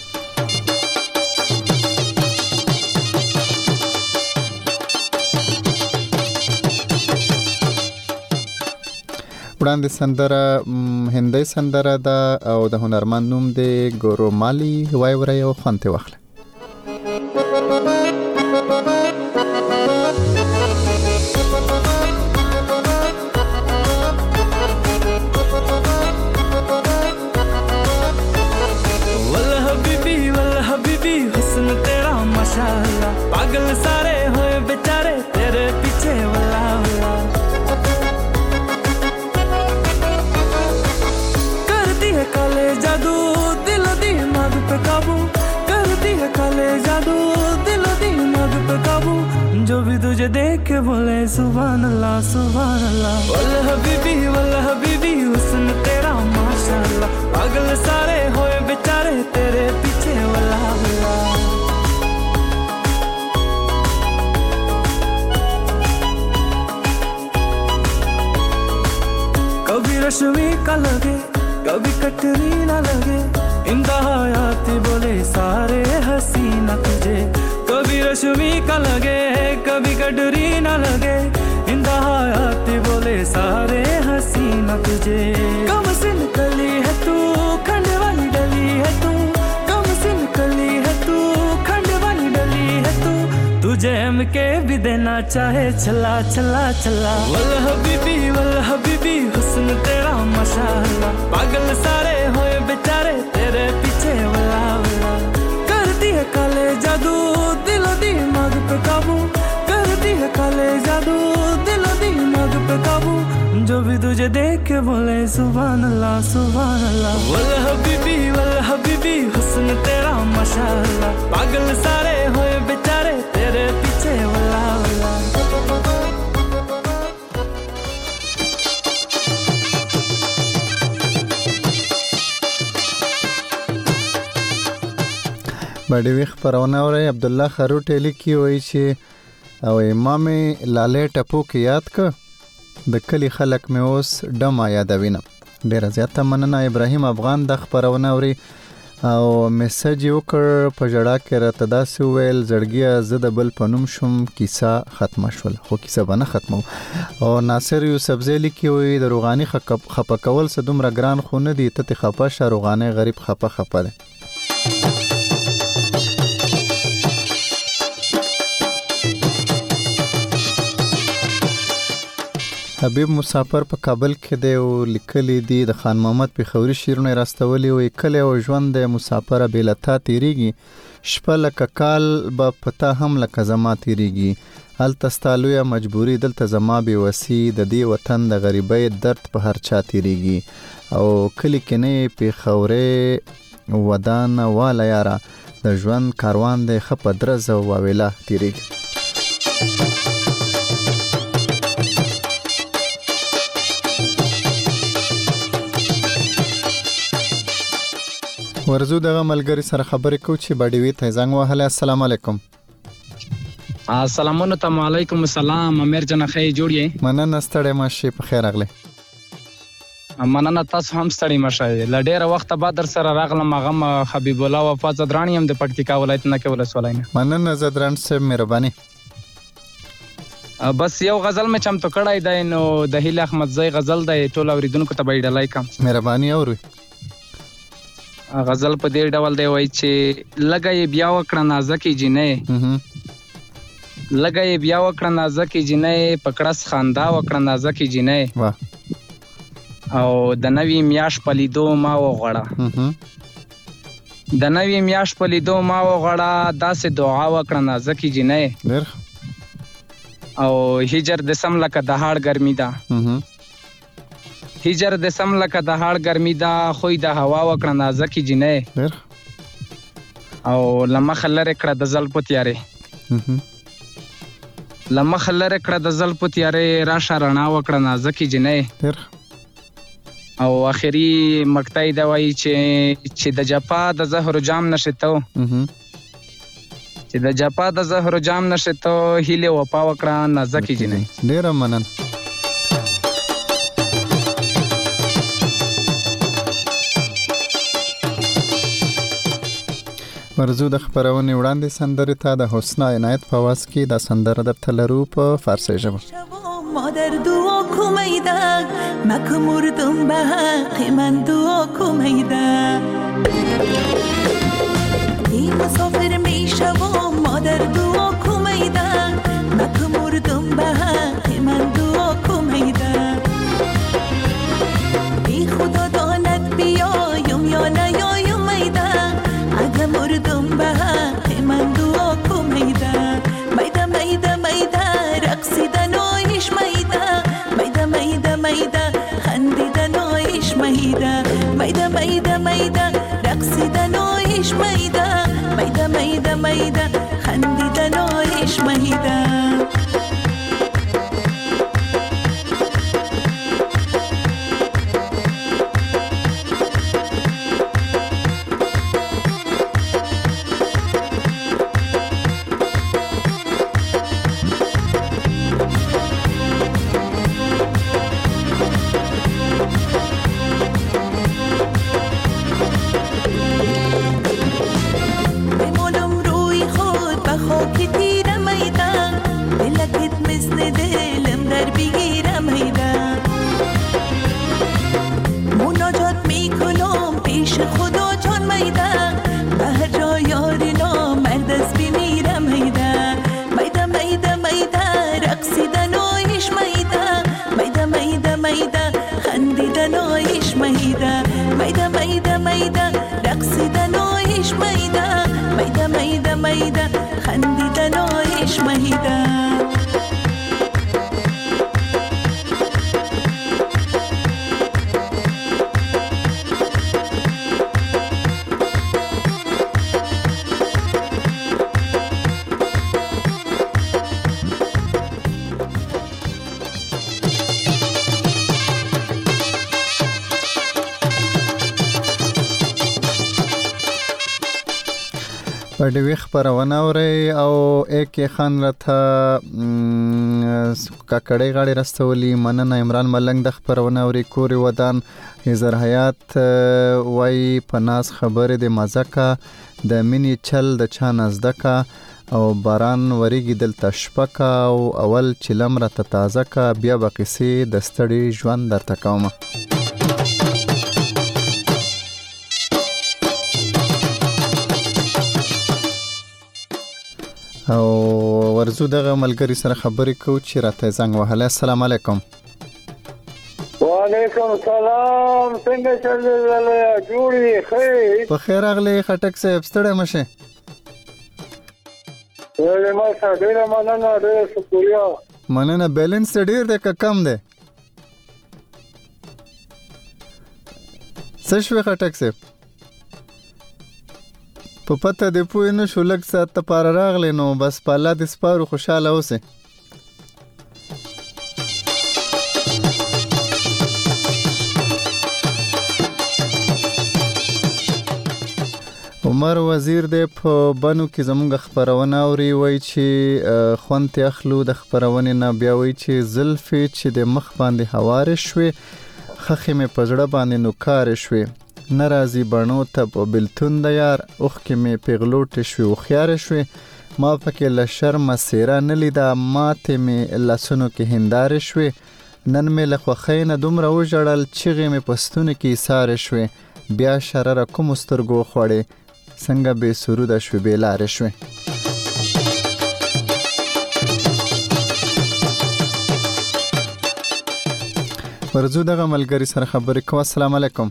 وړاندې سندره هندۍ سندره ده او د هنرمند نوم دی ګورومالي وای وره یو خوانته واخله. पागल सारे होए बेचारे तेरे पीछे वल्ला वल्ला करती है काले जादू दिल दिमाग पे काबू करती है काले जादू दिल दिमाग पे काबू जो भी तुझे देख के बोले सुभान अल्लाह वल्ला हबीबी हुस्न तेरा माशाअल्लाह पागल सारे होए बेचारे तेरे पीछे वल्ला वल्ला. कभी रश्मि का लगे कभी कटरीना लगे इंतहायाती बोले सारे हसीना तुझे. कभी रश्मि का लगे कभी कटरीना लगे इंतहायाती बोले सारे हसीना तुझे. कम सिन कली है तू खंड वाली डली है तू कम सिन कली है तू खंड वाली डली है तू तुझे हमके भी देना चाहे चला चला चला. वल्ला हबीबी हुस्न तेरा माशाअल्लाह पागल सारे होए बेचारे तेरे पीछे वल्ला वल्ला. करती है काले जादू दिल दिमाग पे काबू करती है काले जादू दिल दिमाग पे काबू जो भी तुझे देख के बोले सुभान अल्लाह वल्ला हबीबी हुस्न तेरा माशाअल्लाह पागल सारे होए बेचारे तेरे पीछे वल्ला वल्ला. باډي ویخ پرونه اوري عبد الله خروټ لیکي وای چې او امام لاله ټپو کې یاد ک د کلی خلک مې اوس ډما یادوینه. ډیره زیاته مننه ابراهیم افغان د خبرونه اوري او میسج یو کړ په جړه کې راته داسې ویل زړګیا زه د بل پنوم شوم کیسه ختمه شول خو کیسه بنه ختمو. او ناصر یوسف زیلی کې وی د روغانی خپه کول څه دومره ګران خو نه دی ته خپه شه روغانی غریب خپه ده. حبیب مسافر په کابل کې دی او لیکلي دی د خان محمد پیښوري شیرونه راستولي او کله او ژوند د مسافر بیلتا تیریږي شپه لکه کال به پتا هم لکه زما تیریږي هل تستالویا مجبوری دلته زما بي وسی د دې وطن د غریبۍ درد په هر چا تیریږي او کلی کې نه پیښوري ودان والا یارا د ژوند کاروان د خپ درز او ویلا تیریږي. ورزو دغه ملګری سره خبرې کو چې باډي وی ته زنګ وهله. السلام علیکم. السلام علیکم. السلام امیر جان خیر جوړی مننه ستړی ماشي په خیر اغله. مننه تاسو هم ستړی مشه لډیر وخت بعد در سره راغلم غم حبیب الله وفا زدرانی هم د پټکیکا ولایت نه کې ولسوالینه. مننه زدران صاحب مهرباني. بس یو غزل مې چمتو کړای دی نو د هیل احمد زئی غزل دی ټول اوریدونکو ته بایډلای کم مهرباني اوري. غزل په دې ډول دی وای چې لګای بیا وکړه نازکې جنې لګای بیا وکړه نازکې جنې پکړس خندا وکړه نازکې جنې او د نوې میاش پلیدو ما وغړه د نوې میاش پلیدو ما وغړه داسې دعا وکړه نازکې جنې او هجر د سم لکه د هاړ ګرمي ده هجر د سم لکه د هاړ ګرمي ده خوې د هوا وکړه نازکې جنې او لمخ لره کړه د زلپو تیارې لمخ لره کړه د زلفو تیارې راشه رڼا وکړه نازکې جنۍ او اخري مقطع دا وایي چې د جفا د زهر جام نشي ته چې د جفا د زهر جام نشي ته هیله وفا وکړه نازکې جنۍ. ډېره مننه. ورزو د خبرونې وړاندې سندرې ته د حسنا عنایت په आवाज کې د سندره درته لرو په فارسی ژبه. مادر دعا کمیده مکمردم به حق من دعا کمیده ای مسافر میشوم مادر دعا کمیده مکمردم به حق من دعا کمیده ای خدا داند بیایم یا نیایم میده اگه مردم به حق من دعا کمیده میده میده میده رقصیدن آیش میده میده میده میده خندیدن آیش میده میده میده میده رقصیدن آیش میده میده میده میده خندیدن آیش میده پډوي خبرونه اوري او یک خان راته ککړې غاړي راستولي. مننه عمران ملنګ د خبرونه اوري. کوري ودان هزار حیات وای پناس خبره د مزکه د مینی چل د چا نزدکه او باران وریږي دلته شپکه او اول چلم راته تازه کا بیا به قصې د ستړي ژوند درته کومه. او ورزو دغه ملګری سره خبرې کو چې راته زنګ وهله. السلام علیکم. وعلیکم السلام. څنګه چلل جوړی خیر په خیر اغلی خټک صاحب ستړی مشه. ولې ما سره ډیر مننه ډیر شکریا. مننه. بیلنس ډیر دی که کم دی؟ څه شوی خټک صاحب؟ په پته دی پوه نه شو لږ ساعت ته پاره راغلی نو بس په الله دې سپارو خوشحاله اوسئ. عمر وزیر دی په بنو کې زمونږ خبرونه اوري. وایي چې خوند اخلو د خبرونې نه. بیا وایي چې زلفې چې د مخ باندې هوارې شوې خخې مې په زړه باندې نوکارې شوې ناراضي بڼو ته په بلتون د یار اوښکې مې پیغلوټې شوې هوښیارې شوې ما پکې له شرمه څېره نه لیده ماتې مې لاسونو کې هندارې شوې نن مې له خوښۍ نه دومره وژړل چیغې مې په ستوني کې ایسارې شوې بیا شرره کومو سترګو خوړې څنګه بې سروده شوې بې لارې شوې. ورځو دغه ملګری سره خبرې کوه. السلام علیکم.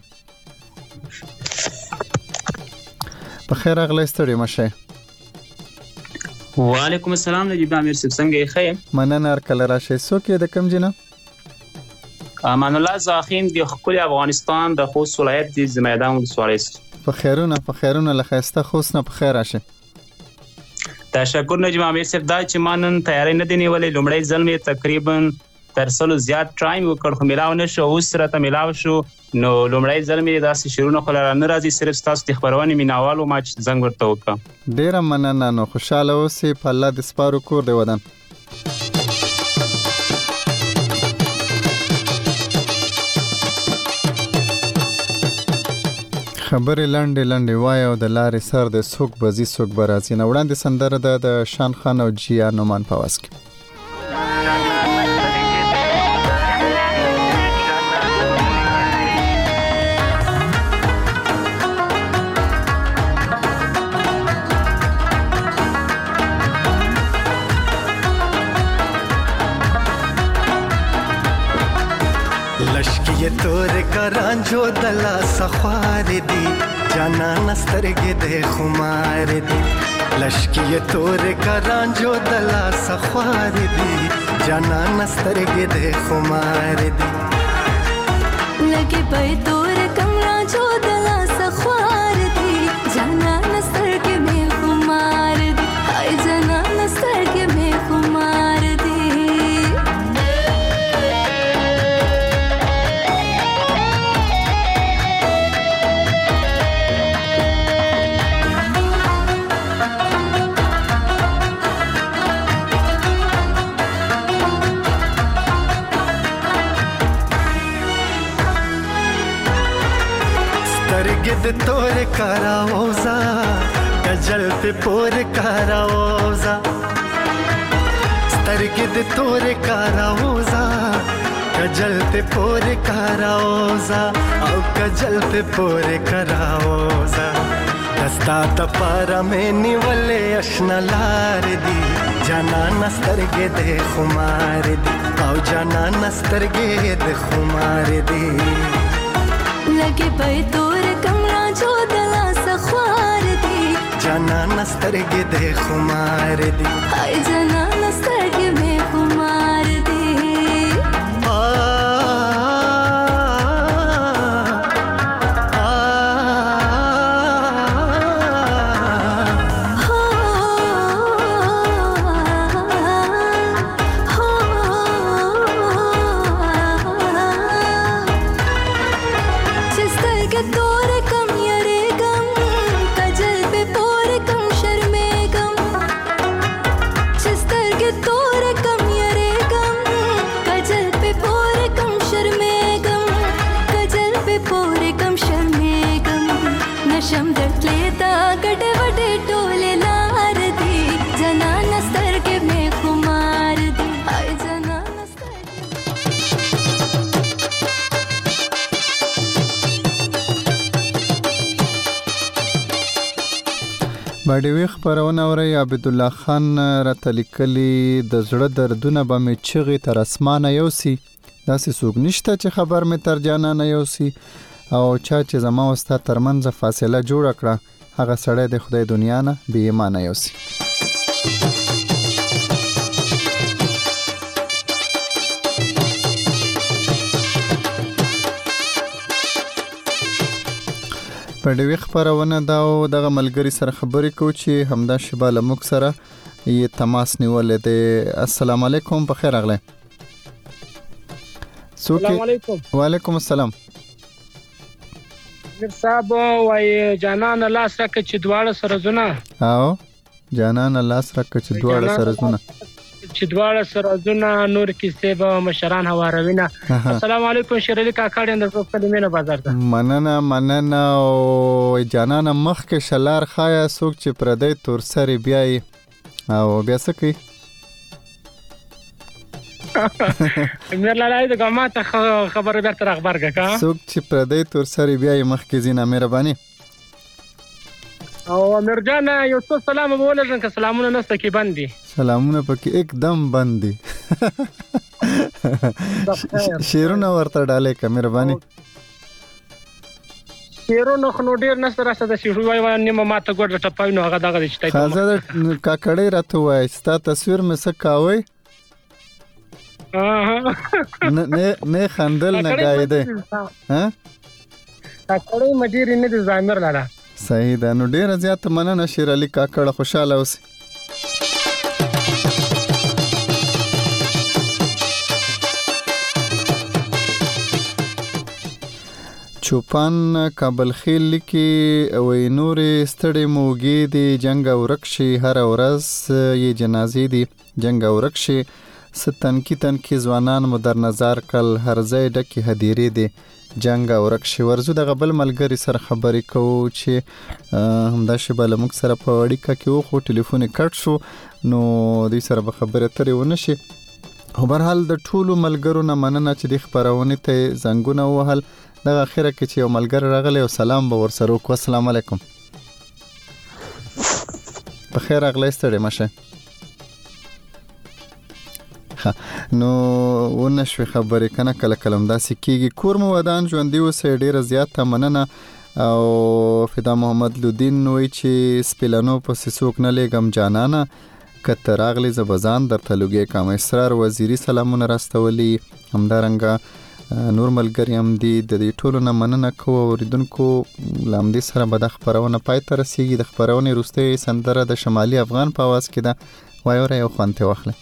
په خیر اغلی ستړي مشه. وعلیکم السلام نجیب امیر صاحب څنګه یې ښه یم؟ مننه هرکله راشئ. څوک یې د کوم ځای نه؟ امان الله زاخیم د ښکلي افغانستان د خوست ولایت د زمیدان ولسوالۍ څخه. په خیرونه له ښایسته خوست نه په خیر راشئ. تشکر نجم عامر صاحب. دا چې ما نن تیاری نه دی نیولې، لومړی ځل مې تقریبا تر 100 زیات ټرایم وکړ خو ملاو نه شو. اوس راته ملاو شو نو لومړی ځل مې داسې شعرونه خو را نه راځي، صرف ستاسو د خپرونې میناوالو ما چې زنګ ورته وکړم. ډیره مننه. نو خوشاله اوسې، په الله دې سپارو، کور دې ودان. خبرې لنډې وای او د لارې سر د څوک بزي څوک برازي. نه وړاندې سندره ده د شان خان او جیا نومان په واس کې. लश्की तोर करांजो दला सख्वार दी जाना नस्तरगे दे खुमार दी. लश्की तोर करांजो दला सख्वार दी जाना नस्तरगे दे खुमार दी. लगे पे तोर कमरा जो दला सख्वार दी जाना नस्तरगे में खुमार दी. हाय जाना नस्तरगे में खुमार दी. गिद तोर कराओजा गजल पे पोर कराओजा. स्तरगिद तोर कराओजा गजल पे पोर कराओजा औ गजल पे पोर कराओजा. दस्ता तपारा में निवले अशनलार दी जाना नस्तरगे दे खुमार दी औ जाना नस्तरगे दे खुमार दी. लगे पे तोर कमरा जो दला सख्वार दी जाना नस्तरगे दे खुमार दी. हाय जाना नस्तरगे में खुमार दी. باډوي خبرونه اوري. عبد الله خان راتلیکلی د زړه دردونه به می چغي تر اسمانه یوسي. داسې څوک نشته چې خبر می تر جانانه یوسي. او چا چې زما او ستا ترمنځ فاصله جوړ کړه هغه سړی د خدای دنیا نه بې ایمانه یوسي. په ډېوې خبرونه دا او دغه ملګری سره خبرې کوو چې همدا شبا لموږ سره یې تماس نیولې دی. السلام علیکم، په خیر راغلی. السلام علیکم. وعلیکم السلام. میر صاحب وای جانان لاس راکه چې دواړه سرزونه او جانان لاس راکه چې دواړه سرزونه نور کیسه به مشران هواروینه. السلام علیکم شیرعلی کاکا ډېر په کلمینه بازار ته مننه او جانان مخ کې شلار خایا سوق چې پردې تور سره بیاي او بیا سکی میر لالای د ګما ته خبر به تر اخبار کا سوق چې پردې تور سره بیاي مخ کې زینا مهرباني او امیر جان یو څه سلام بولژن که سلامونه نسته کې بندي سلامونه پکې एकदम بندي شیرونه ورته ډاله کا مهرباني شیرونه خو ډیر نسته راشه د شیرو وای نیمه ماته ګور ټپاوینو هغه دغه چټای خازه کاکړې راته وای ستا تصویر مې سکاوي نه خندل نه گایده ها کاکړې مډیر نه د زامر لاله صحیح ده. نو ډیر زیات مننه شیرعلی کاکړه، خوشاله اوسې. چوپان کابل خیل لیکي وې نورې ستړې موږي دي جنگ او رکشي هر ورځ یې جنازې دي جنگ او رکشي ستنکی ځوانان مو در نظر کل هر ځای ډکې هدیرې دي جنگ او رکشي ورزو د غبل ملګری سره خبرې کوو چې همدا شی بل موږ سره په اړیکه کې وو خو ټلیفون کټ شو نو دوی سره به خبرې اترې ونشي خو بهرحال د ټولو ملګرو نه مننه چې د خبرونه ته زنګونه وهل د اخره کې چې یو ملګری راغلی او سلام به ورسره وکړو السلام علیکم بخیر راغلی ستړی مشه نو ونشوي خبرې کنه کله کلم داسې کیږي کور مو ودان ژوندۍ اوسئ ډیره زیاته مننه او فدا محمد لودین وایي چې سپیلانو پسې څوک نه لیږم جانانه کته راغلی زبزان درته لوګی کام اسرار وزیری سلامونه راستولي همدارنګه نور ملګری هم دي د دې ټولو نه مننه کوو اوریدونکو لامدې سره به د خبرونه پای ته رسیږي د خبرونې وروستۍ سندره د شمالي افغان په आवाज کې ده وایوره یو خوند ته واخله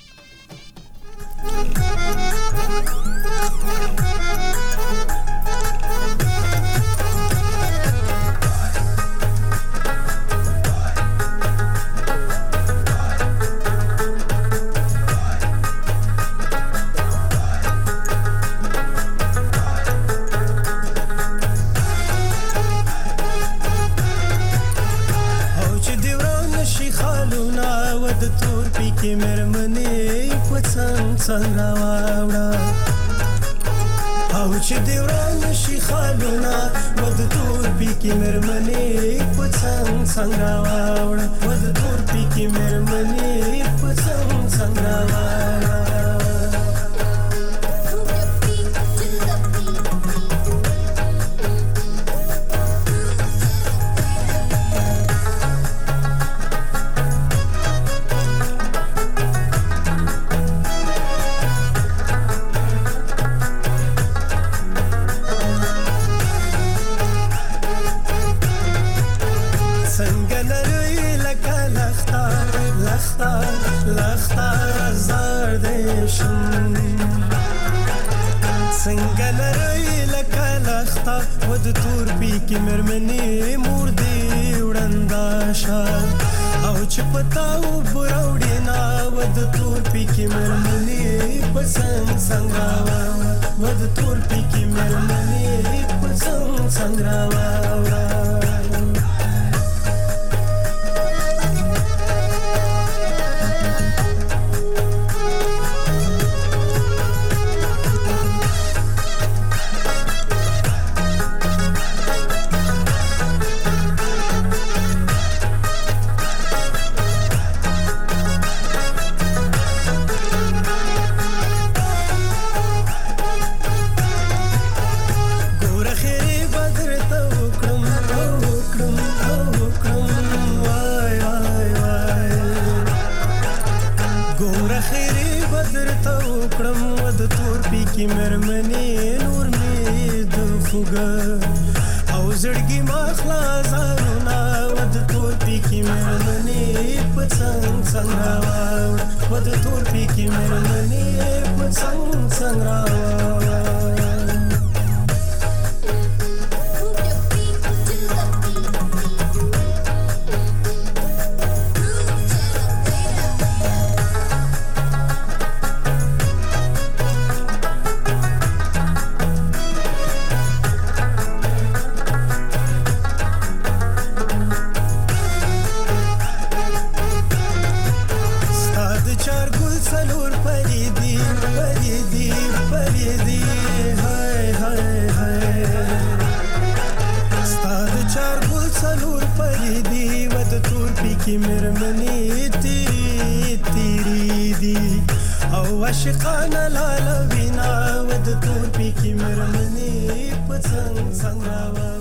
عاشقانه لاله وینا ود تور پی کی مرمنی پڅنګ څنګه